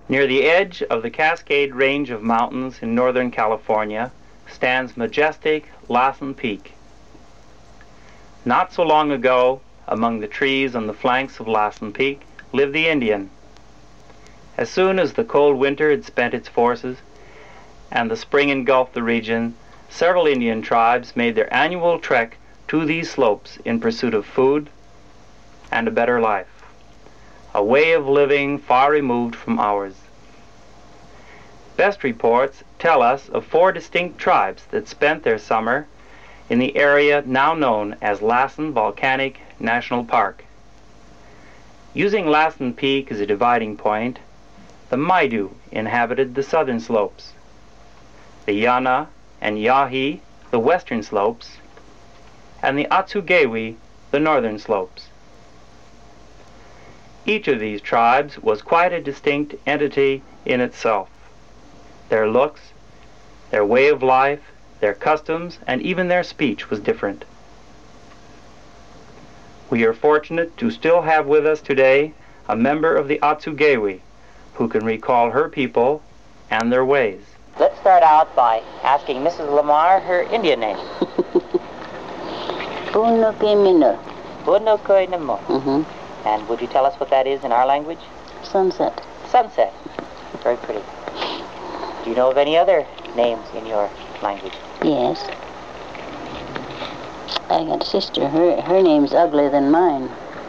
Near the edge of the Cascade Range of mountains in Northern California stands majestic Lassen Peak. Not so long ago, among the trees on the flanks of Lassen Peak, lived the Indian. As soon as the cold winter had spent its forces and the spring engulfed the region, several Indian tribes made their annual trek to these slopes in pursuit of food and a better life, a way of living far removed from ours. Best reports tell us of 4 distinct tribes that spent their summer in the area now known as Lassen Volcanic National Park. Using Lassen Peak as a dividing point, the Maidu inhabited the southern slopes, the Yana and Yahi the western slopes, and the Atsugewi the northern slopes. Each of these tribes was quite a distinct entity in itself. Their looks, their way of life, their customs, and even their speech was different. We are fortunate to still have with us today a member of the Atsugewi who can recall her people and their ways. Let's start out by asking Mrs. Lamar her Indian name. Bunukimino. Bunukoinamo. Mm-hmm. And would you tell us what that is in our language? Sunset. Sunset. Very pretty. Do you know of any other names in your language? Yes. I got a sister. Her name's uglier than mine.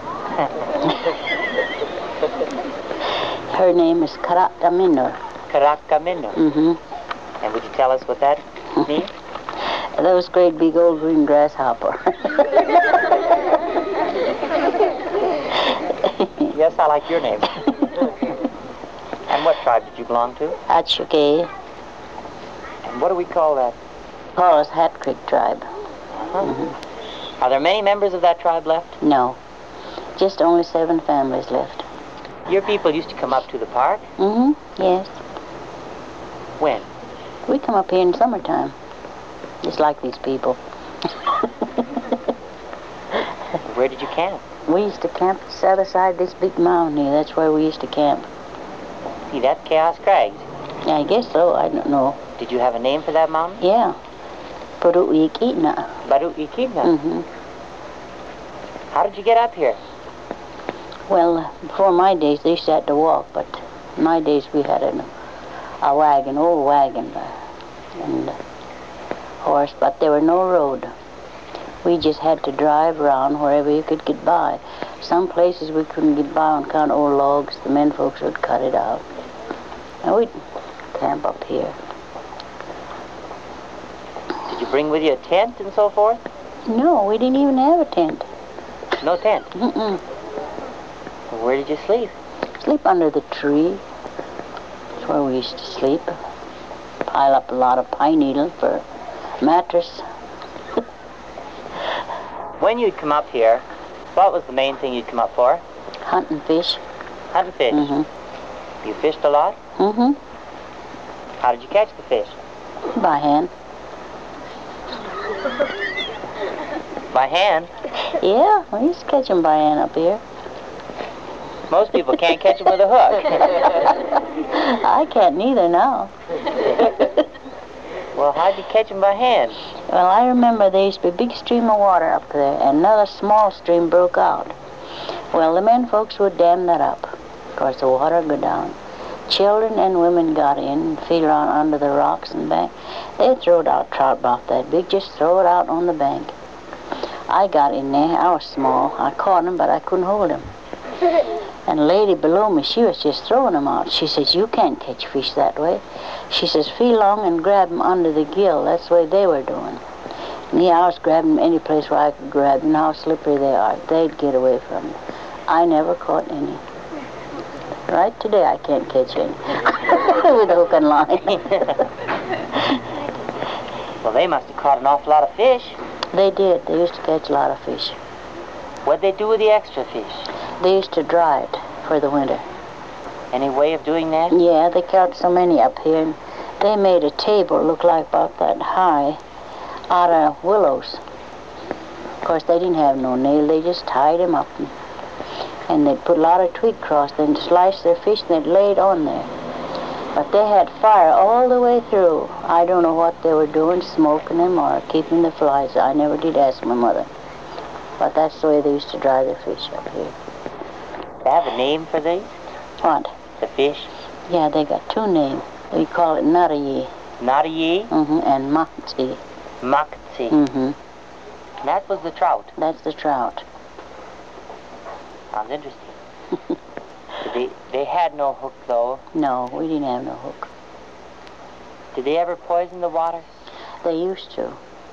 Her name is Karakamino. Karakamino. Mm-hmm. And would you tell us what that means? Those great big old green grasshopper. Yes, I like your name. And what tribe did you belong to? Achuke. And what do we call that? Paul's Hat Creek tribe. Are there many members of that tribe left? No. Just only 7 families left. Your people used to come up to the park? Yes. When? We come up here in summertime. Just like these people. Where did you camp? We used to camp at the other side of this big mountain here. That's where we used to camp. See, that's Chaos Crags. Yeah, I guess so. I don't know. Did you have a name for that mountain? Yeah. Paru'ikitna. Baru'ikitna. How did you get up here? Well, before my days, they used to have to walk, but in my days we had a wagon, old wagon, and horse, but there were no road. We just had to drive around wherever you could get by. Some places we couldn't get by on account of old logs. The men folks would cut it out. And we'd camp up here. Did you bring with you a tent and so forth? No, we didn't even have a tent. No tent? Mm-mm. Well, where did you sleep? Sleep under the tree. That's where we used to sleep. Pile up a lot of pine needle for a mattress. When you'd come up here, what was the main thing you'd come up for? Hunting fish. Hunting fish? Mm-hmm. You fished a lot? Mm-hmm. How did you catch the fish? By hand. By hand? Yeah, we used to catch them by hand up here. Most people can't catch them with a hook. I can't neither now. Well, how'd you catch them by hand? Well, I remember there used to be a big stream of water up there, and another small stream broke out. Well, the men folks would dam that up. Of course, the water would go down. Children and women got in and feed around under the rocks and bank. They'd throw it out, trout about that big, just throw it out on the bank. I got in there. I was small. I caught him, but I couldn't hold him. And a lady below me, she was just throwing them out. She says, "You can't catch fish that way." She says, "Feel long and grab them under the gill." That's the way they were doing. Me, I was grabbing them any place where I could grab them. How slippery they are. They'd get away from me. I never caught any. Right today, I can't catch any. With hook and line. Well, they must have caught an awful lot of fish. They did. They used to catch a lot of fish. What'd they do with the extra fish? They used to dry it for the winter. Any way of doing that? Yeah, they caught so many up here. And they made a table look like about that high out of willows. Of course, they didn't have no nail. They just tied them up. And they'd put a lot of twig across, then slice their fish, and they'd lay it on there. But they had fire all the way through. I don't know what they were doing, smoking them or keeping the flies. I never did ask my mother. But that's the way they used to dry their fish up here. They have a name for these? What? The fish? Yeah, they got two names. We call it Narayi. Narayi? And Makti. Makti. And that was the trout? That's the trout. Sounds interesting. They had no hook, though? No, we didn't have no hook. Did they ever poison the water? They used to.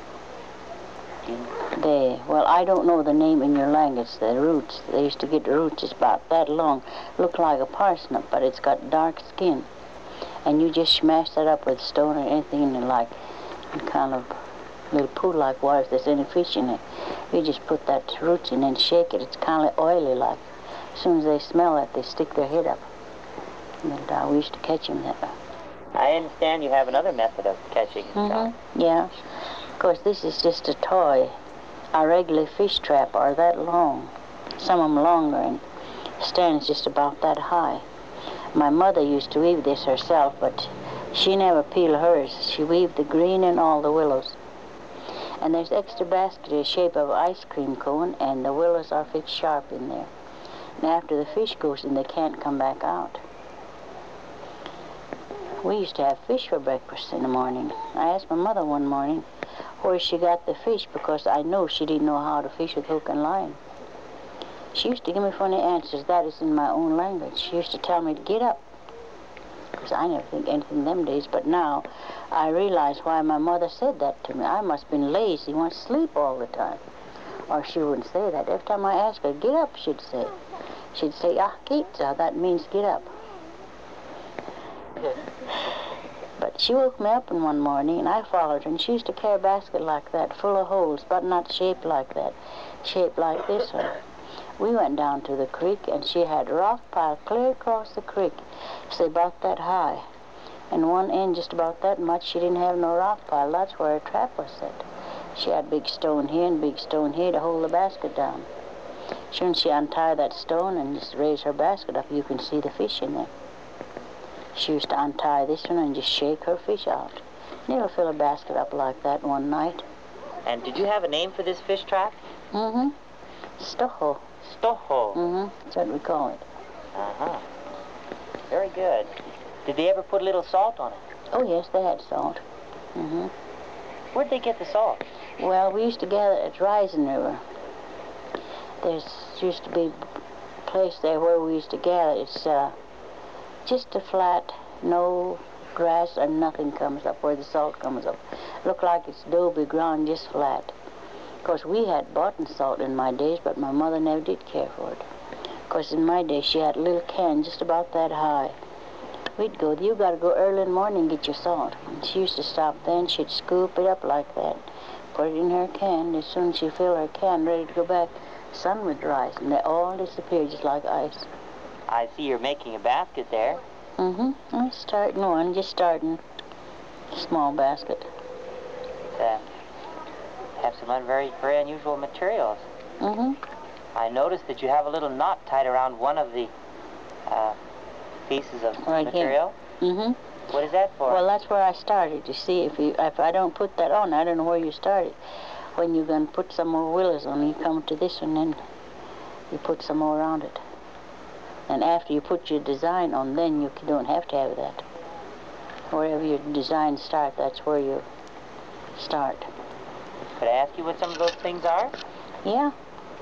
Well, I don't know the name in your language, the roots. They used to get the roots just about that long. Look like a parsnip, but it's got dark skin. And you just smash that up with a stone or anything and like kind of little pool-like water if there's any fish in it. You just put that roots in and shake it. It's kind of oily like. As soon as they smell that, they stick their head up. And we used to catch them that way. I understand you have another method of catching trout. Yeah. Of course, this is just a toy. A regular fish trap are that long. Some of them longer and stands just about that high. My mother used to weave this herself, but she never peeled hers. She weaved the green and all the willows. And there's extra basket in the shape of an ice cream cone, and the willows are fixed sharp in there. And after the fish goes in, they can't come back out. We used to have fish for breakfast in the morning. I asked my mother one morning where she got the fish because I know she didn't know how to fish with hook and line. She used to give me funny answers. That is in my own language. She used to tell me to get up. Because I never think anything them days. But now I realize why my mother said that to me. I must have been lazy, want to sleep all the time. Or she wouldn't say that. Every time I asked her, get up, she'd say. She'd say, kitza, that means get up. But she woke me up in one morning, and I followed her, and she used to carry a basket like that, full of holes, but not shaped like that, shaped like this one. We went down to the creek, and she had a rock pile clear across the creek, say about that high. And one end just about that much, she didn't have no rock pile. That's where her trap was set. She had big stone here and big stone here to hold the basket down. Soon she untied that stone and just raised her basket up, you can see the fish in there. She used to untie this one and just shake her fish out. And it'll fill a basket up like that one night. And did you have a name for this fish trap? Stoho. Stoho. That's what we call it. Very good. Did they ever put a little salt on it? Oh, yes, they had salt. Where'd they get the salt? Well, we used to gather at Rising River. There used to be a place there where we used to gather. It's just a flat, no grass or nothing comes up where the salt comes up. Look like it's adobe ground, just flat. Of course, we had bought salt in my days, but my mother never did care for it. Of course, in my day, she had a little can just about that high. We'd go, you got to go early in the morning and get your salt. And she used to stop then, she'd scoop it up like that, put it in her can. As soon as she filled her can, ready to go back, the sun would rise, and they all disappeared just like ice. I see you're making a basket there. I'm starting one, just starting a small basket. Have some very unusual materials. I noticed that you have a little knot tied around one of the pieces of material. Here. What is that for? Well, that's where I started. You see, if I don't put that on, I don't know where you started. When you're going to put some more willows on, you come to this one, then you put some more around it. And after you put your design on, then you don't have to have that. Wherever your design starts, that's where you start. Could I ask you what some of those things are? Yeah.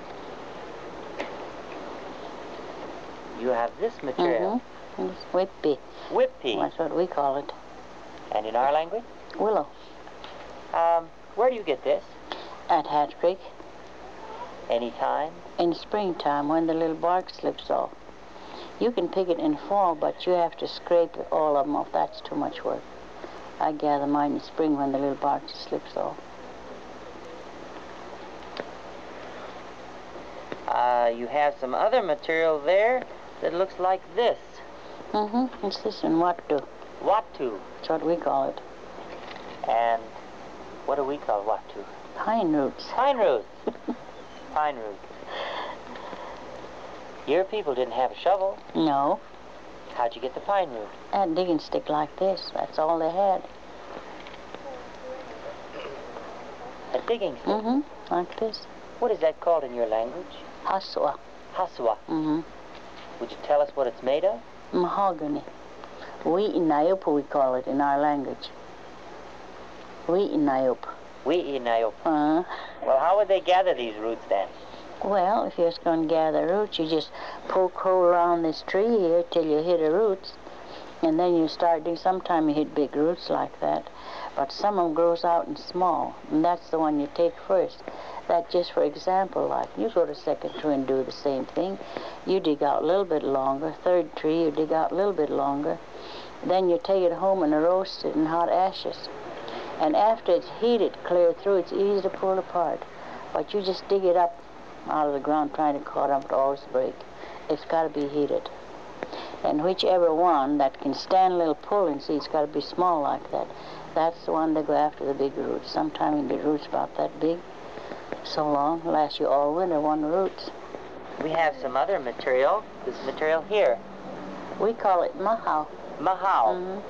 You have this material. It's whippy. Whippy. That's what we call it. And in our language? Willow. Where do you get this? At Hatch Creek. Any time? In springtime, when the little bark slips off. You can pick it in fall, but you have to scrape all of them off. That's too much work. I gather mine in spring when the little bark slips off. You have some other material there that looks like this. It's this one, Watu. Watu. That's what we call it. And what do we call Watu? Pine roots. Pine roots. Pine roots. Your people didn't have a shovel. No. How'd you get the pine root? A digging stick like this. That's all they had. A digging stick? Mm-hmm. Like this. What is that called in your language? Haswa. Haswa. Mm-hmm. Would you tell us what it's made of? Mahogany. Wi'inayupa, we call it in our language. Wi'inayupa. Wi'inayupa. Uh-huh. Well, how would they gather these roots then? Well, if you're just going to gather roots, you just poke hole around this tree here till you hit the roots. And then you start doing, sometimes you hit big roots like that. But some of them grows out in small. And that's the one you take first. That just for example, like, you go to second tree and do the same thing. You dig out a little bit longer. Third tree, you dig out a little bit longer. Then you take it home and roast it in hot ashes. And after it's heated clear through, it's easy to pull apart. But you just dig it up out of the ground trying to cut up, it always break. It's got to be heated. And whichever one that can stand a little pulling, see, it's got to be small like that. That's the one they go after the big roots. Sometimes the roots about that big, so long, lasts you all winter, one roots. We have some other material. This material here. We call it mahau. Mahau. Mm-hmm.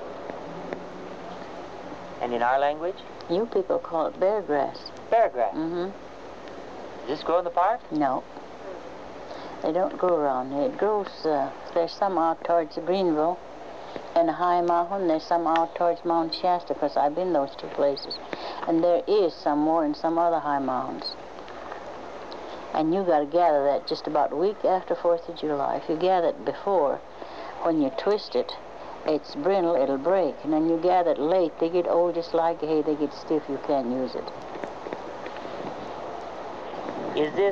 And in our language? You people call it bear grass. Bear grass. Mm-hmm. Does this grow in the park? No. They don't grow around here. It grows, there's some out towards Greenville and High Mountain. There's some out towards Mount Shasta, because I've been those two places. And there is some more in some other high mountains. And you got to gather that just about a week after 4th of July. If you gather it before, when you twist it, it's brittle, it'll break. And then you gather it late, they get old just like hay, they get stiff, you can't use it. Is this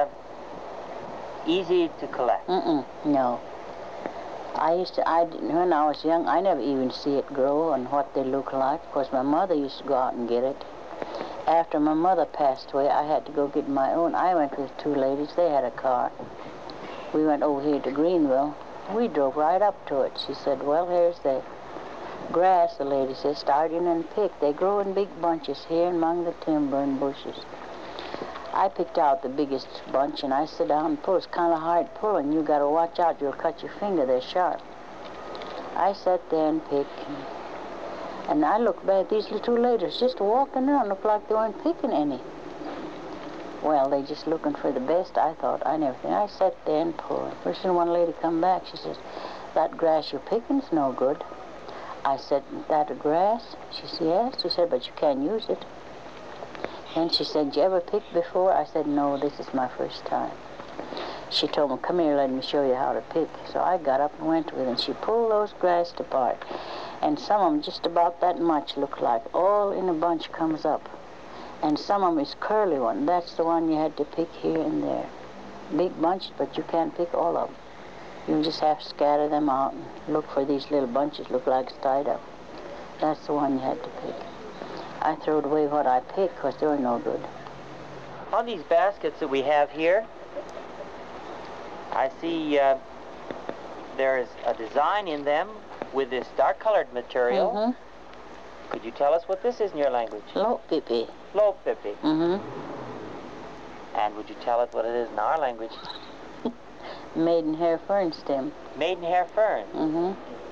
easy to collect? No. When I was young, I never even see it grow and what they look like. Of course, my mother used to go out and get it. After my mother passed away, I had to go get my own. I went with two ladies. They had a car. We went over here to Greenville. We drove right up to it. She said, well, here's the grass, the lady said, start in and pick. They grow in big bunches here among the timber and bushes. I picked out the biggest bunch, and I sit down and pull. It's kind of hard pulling. You got to watch out. You'll cut your finger. They're sharp. I sat there and picked. And I looked back. These little two ladies just walking around. Looked like they weren't picking any. Well, they just looking for the best, I thought. I never think. I sat there and pulled. First thing one lady come back, she says, that grass you're picking's no good. I said, that a grass? She said, yes. She said, but you can't use it. And she said, did you ever pick before? I said, no, this is my first time. She told me, come here, let me show you how to pick. So I got up and went with her, and she pulled those grass apart. And some of them just about that much look like. All in a bunch comes up. And some of them is curly one. That's the one you had to pick here and there. Big bunches, but you can't pick all of them. You just have to scatter them out and look for these little bunches, look like it's tied up. That's the one you had to pick. I threw away what I picked because they were no good. On these baskets that we have here, I see there is a design in them with this dark-colored material. Mm-hmm. Could you tell us what this is in your language? Lopipi. Lopipi. Mm-hmm. And would you tell us what it is in our language? Maidenhair fern stem. Maidenhair fern. Mm-hmm.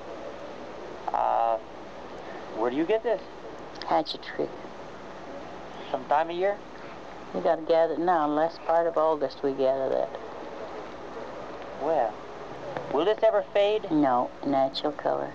Where do you get this? Hatchet Creek. Some time of year? You got to gather it now. Last part of August we gather that. Well, will this ever fade? No, natural color.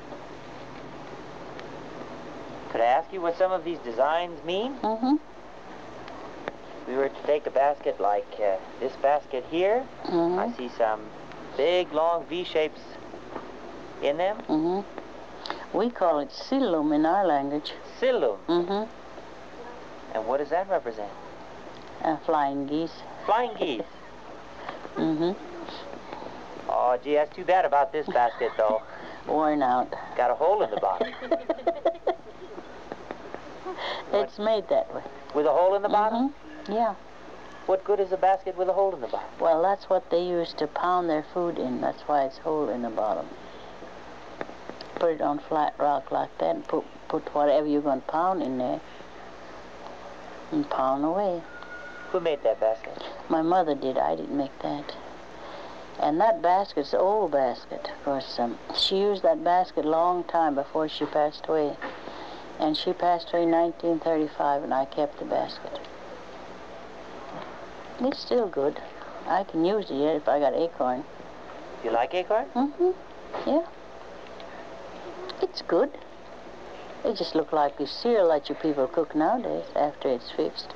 Could I ask you what some of these designs mean? Mm-hmm. If we were to take a basket like this basket here, Mm-hmm. I see some big, long V-shapes in them. Mm-hmm. We call it silum in our language. Silum. Mm-hmm. And what does that represent? Flying geese. Flying geese. Mm-hmm. Oh, gee, that's too bad about this basket, though. Worn out. Got a hole in the bottom. It's made that way. With a hole in the bottom? Mm-hmm. Yeah. What good is a basket with a hole in the bottom? Well, that's what they use to pound their food in. That's why it's hole in the bottom. Put it on flat rock like that and put whatever you're going to pound in there and pound away. Who made that basket? My mother did. I didn't make that. And that basket's an old basket. Of course, she used that basket a long time before she passed away. And she passed away in 1935, and I kept the basket. It's still good. I can use it yet if I got acorn. You like acorn? Mm-hmm. Yeah. It's good. It just look like the cereal that you people cook nowadays after it's fixed.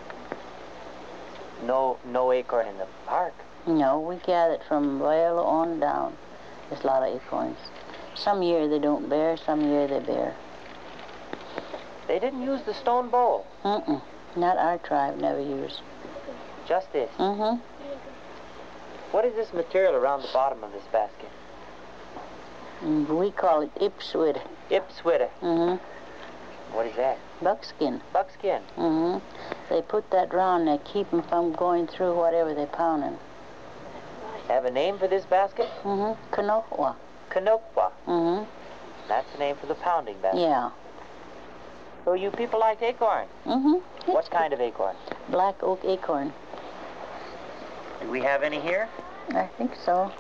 No acorn in the park. No, we gather it from well on down. There's a lot of acorns. Some year they don't bear, some year they bear. They didn't use the stone bowl. Mm-mm. Not our tribe, never used. Just this. Mm-hmm. What is this material around the bottom of this basket? We call it ipswit. Ipswita. Mm-hmm. What is that? Buckskin. Buckskin. Mm-hmm. They put that round there, keep them from going through whatever they're pounding. Have a name for this basket? Mm-hmm. Kanokwa. Kanokwa. Mm-hmm. That's the name for the pounding basket. Yeah. So you people like acorn? Mm-hmm. What kind of acorn? Black oak acorn. Do we have any here? I think so.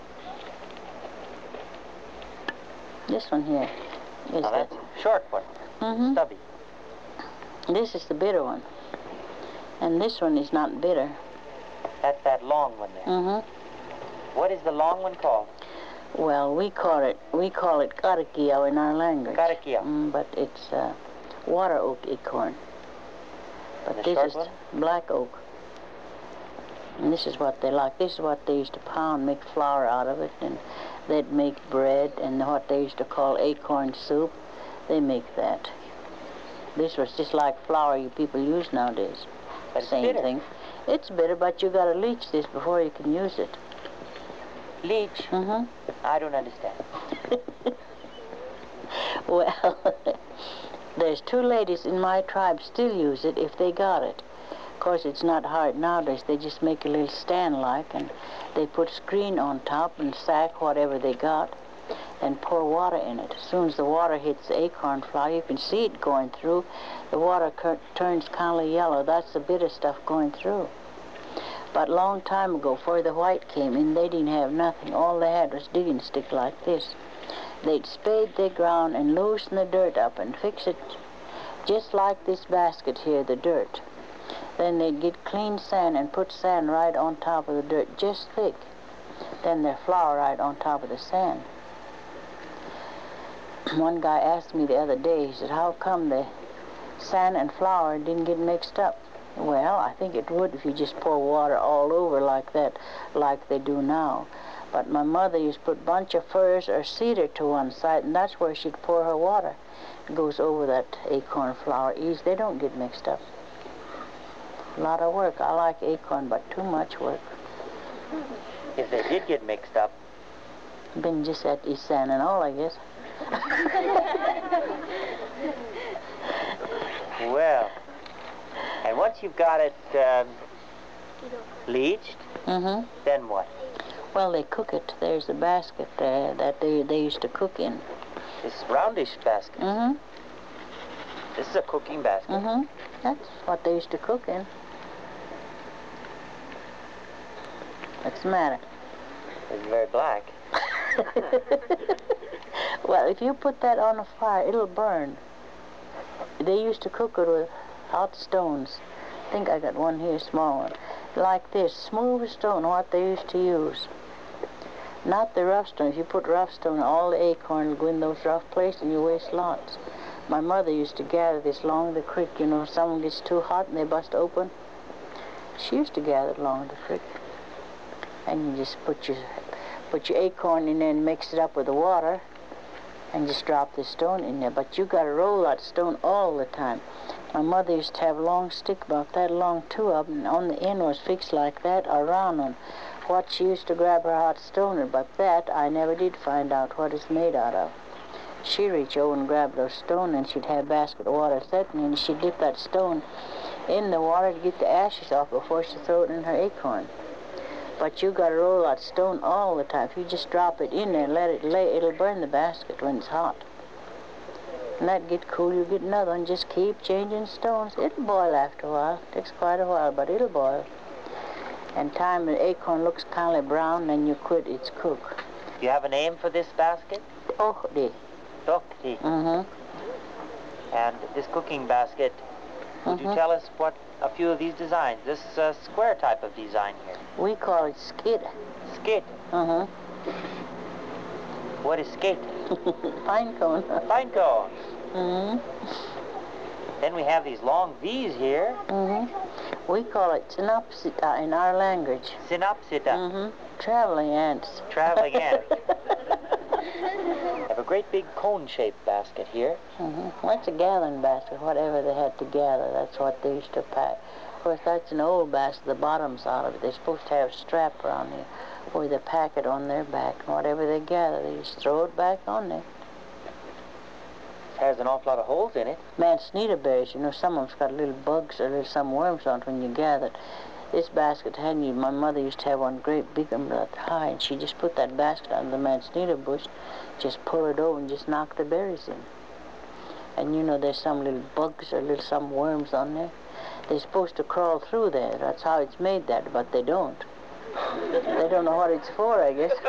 This one here is Now that's a short one. Mm-hmm. Stubby. This is the bitter one. And this one is not bitter. That's that long one there. Mm-hmm. What is the long one called? Well, we call it karakia in our language. Karakia. But it's water oak acorn. But The this short is one? black oak. And this is what they like. This is what they used to pound, make flour out of it, and they'd make bread, and what they used to call acorn soup, they make that. This was just like flour you people use nowadays. But it's Same bitter. thing. It's bitter, but you gotta leach this before you can use it. Leech? Mm-hmm. I don't understand. Well, there's two ladies in my tribe still use it if they got it. Of course, it's not hard nowadays. They just make a little stand like, and they put screen on top and sack whatever they got and pour water in it. As soon as the water hits the acorn flour, you can see it going through. The water turns kind of yellow. That's the bitter stuff going through. But a long time ago, before the white came in, they didn't have nothing. All they had was digging stick like this. They'd spade their ground and loosen the dirt up and fix it just like this basket here, the dirt. Then they'd get clean sand and put sand right on top of the dirt, just thick. Then their flour right on top of the sand. One guy asked me the other day, he said, how come the sand and flour didn't get mixed up? Well, I think it would if you just pour water all over like that, like they do now. But my mother used to put a bunch of firs or cedar to one side, and that's where she'd pour her water. It goes over that acorn flour easy. They don't get mixed up. A lot of work. I like acorn, but too much work. If they did get mixed up. Been just at East San and all, I guess. Well, and once you've got it leached, then what? Well, they cook it. There's a basket there that they used to cook in. This roundish basket. This is a cooking basket. That's what they used to cook in. What's the matter? It's very black. Well, if you put that on a fire, it'll burn. They used to cook it with hot stones. I think I got one here, small one. Like this, smooth stone, what they used to use. Not the rough stone. If you put rough stone, all the acorn will go in those rough places and you waste lots. My mother used to gather this along the creek. You know, someone gets too hot and they bust open. She used to gather it along the creek. And you just put your acorn in there and mix it up with the water and just drop the stone in there. But you got to roll that stone all the time. My mother used to have a long stick about that long, two of them, and on the end was fixed like that, or round on. What she used to grab her hot stone in, but that I never did find out what it's made out of. She'd reach over and grab those stone, and she'd have a basket of water setting, and she'd dip that stone in the water to get the ashes off before she throw it in her acorn. But you got to roll that stone all the time. If you just drop it in there and let it lay, it'll burn the basket when it's hot. And that get cool, you get another one. Just keep changing stones. It'll boil after a while. It takes quite a while, but it'll boil. And time the acorn looks kind of brown, then you quit its cook. Do you have a name for this basket? Tohti. Tohti. Mm-hmm. And this cooking basket, would you tell us what a few of these designs, this square type of design here? We call it skit. Skit. Mm-hmm. What is skit? Pine cone. Pine cone. Mm-hmm. Then we have these long V's here. Mm-hmm. We call it synopsita in our language. Synopsita. Mm-hmm. Traveling ants. Traveling ants. Have a great big cone-shaped basket here. Mm-hmm. Well, it's a gathering basket, whatever they had to gather, that's what they used to pack. Of course, that's an old basket, the bottom's out of it. They're supposed to have a strap around here where they pack it on their back. And whatever they gather, they just throw it back on there. It has an awful lot of holes in it. Manzanita berries, you know, some of them's got little bugs or there's some worms on it when you gather it. This basket hadn't you. My mother used to have one great big one that high, and she just put that basket under the manzanita bush, just pull it over and just knock the berries in. And you know, there's some little bugs or some worms on there. They're supposed to crawl through there. That's how it's made that, but they don't. They don't know what it's for, I guess.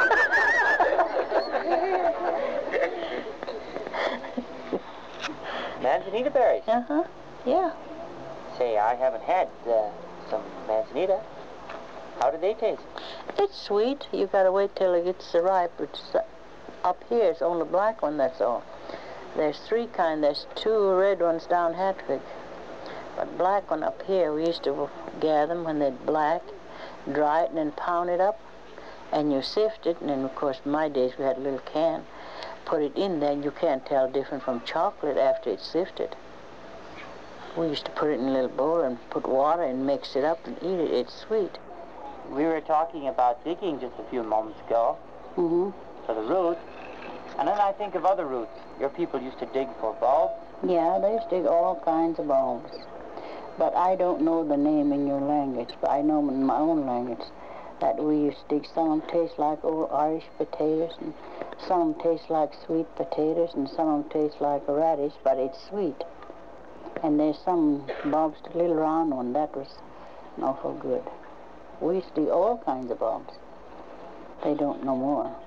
Manzanita berries. Uh-huh, yeah. Say, I haven't had some manzanita. How do they taste? It's sweet. You gotta wait till it gets ripe. It's up here. It's only black one. That's all. There's three kinds. There's two red ones down Hattrick, but black one up here. We used to gather them when they're black, dry it, and then pound it up, and you sift it. And then, of course, in my days we had a little can. Put it in there, and you can't tell different from chocolate after it's sifted. We used to put it in a little bowl and put water and mix it up and eat it. It's sweet. We were talking about digging just a few moments ago for the roots, and then I think of other roots. Your people used to dig for bulbs? Yeah, they used to dig all kinds of bulbs. But I don't know the name in your language, but I know in my own language that we used to dig. Some of them taste like old Irish potatoes, and some of them taste like sweet potatoes, and some of them taste like a radish, but it's sweet. And there's some bulbs, a little round one, that was awful good. We used to do all kinds of bulbs. They don't no more.